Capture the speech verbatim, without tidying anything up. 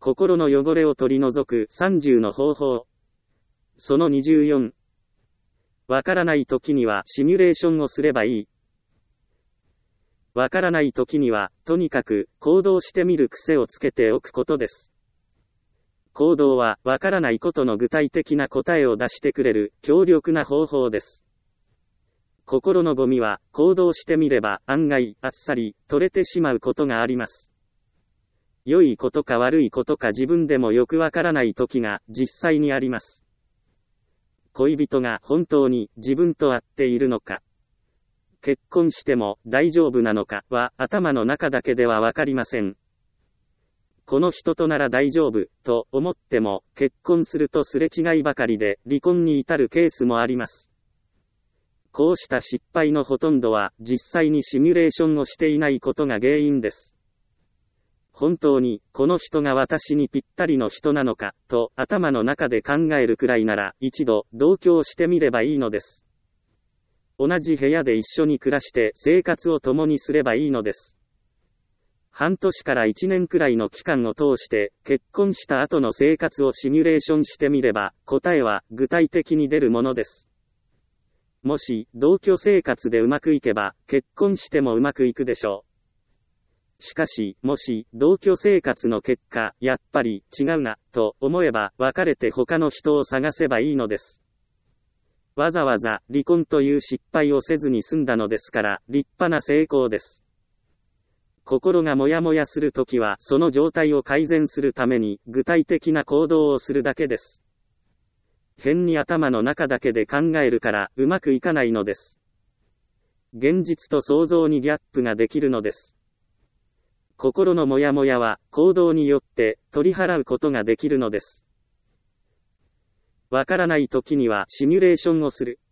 心の汚れを取り除くさんじゅうの方法。そのにじゅうよん。わからないときにはシミュレーションをすればいい。わからないときには、とにかく行動してみる癖をつけておくことです。行動は、わからないことの具体的な答えを出してくれる強力な方法です。心のゴミは、行動してみれば案外あっさり取れてしまうことがあります。良いことか悪いことか自分でもよくわからないときが実際にあります。恋人が本当に自分と合っているのか、結婚しても大丈夫なのかは頭の中だけではわかりません。この人となら大丈夫と思っても結婚するとすれ違いばかりで離婚に至るケースもあります。こうした失敗のほとんどは実際にシミュレーションをしていないことが原因です。本当にこの人が私にぴったりの人なのかと頭の中で考えるくらいなら一度同居してみればいいのです。同じ部屋で一緒に暮らして生活を共にすればいいのです。半年からいちねんくらいの期間を通して結婚した後の生活をシミュレーションしてみれば答えは具体的に出るものです。もし同居生活でうまくいけば結婚してもうまくいくでしょう。しかし、もし、同居生活の結果、やっぱり、違うな、と思えば、別れて他の人を探せばいいのです。わざわざ、離婚という失敗をせずに済んだのですから、立派な成功です。心がもやもやするときは、その状態を改善するために、具体的な行動をするだけです。変に頭の中だけで考えるから、うまくいかないのです。現実と想像にギャップができるのです。心のモヤモヤは行動によって取り払うことができるのです。わからないときにはシミュレーションをする。